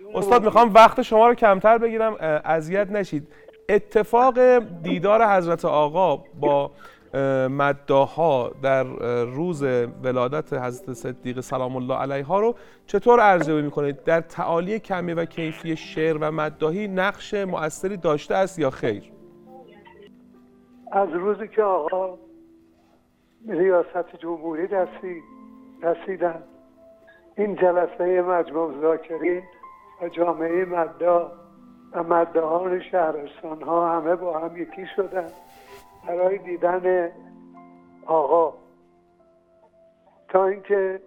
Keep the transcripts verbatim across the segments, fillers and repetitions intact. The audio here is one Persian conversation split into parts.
استاد میخوام وقت شما رو کمتر بگیرم، اذیت نشید. اتفاق دیدار حضرت آقا با مداحا در روز ولادت حضرت صدیقه سلام الله علیها رو چطور ارزیابی میکنید؟ در تعالی کمی و کیفی شعر و مداحی نقش مؤثری داشته است یا خیر؟ از روزی که آقا ریاست جمهوری رسید رسیدن، این جلسه مجمع ذاکرین و جامعه مداح و مداحان شهرستان ها همه با هم یکی شدن برای دیدن آقا، تا اینکه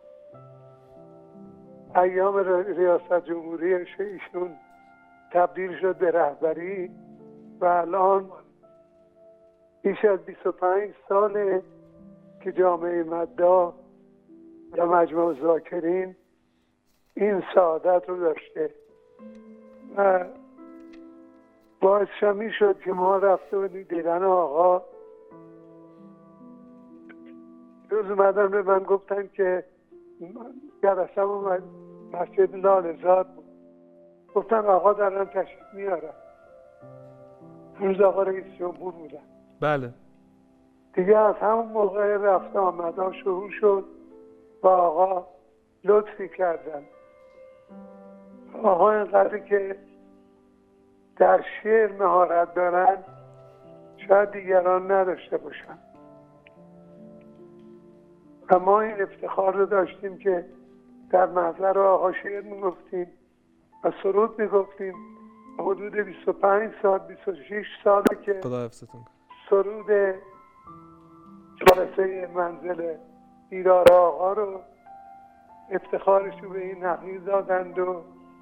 ایام ریاست جمهوری ایشون تبدیل شد به رهبری و الان بیش از بیست و پنج ساله که جامعه مداح و مجمع ذاکرین این سعادت رو داشته و باعث شمی شد که ما رفته بودیم دیدن آقا. روز اومدن به من گفتن که جلسه اومد مسجد لاله‌زاد بود، گفتن آقا دارن تشریف میارن. روز آقا رئیس جمهور بودن. بله. دیگه از همون موقع رفت آمدها شروع شد و آقا لطفی کردن. آقا اینقدر که در شعر مهارت دارن شاید دیگران نداشته باشن و ما این افتخار رو داشتیم که در محضر آقا شعر میگفتیم و سرود میگفتیم. حدود بیست و پنج سال بیست و شش ساله که سرود جلسه منزل دیدار آقا رو افتخارش رو به این نقیض دادند و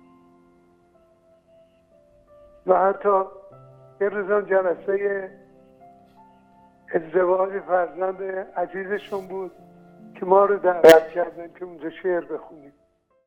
و حتی یه روزان جلسه ازدواج فرزند عزیزشون بود که ما رو دعوت کردن که اونجا شعر بخونیم.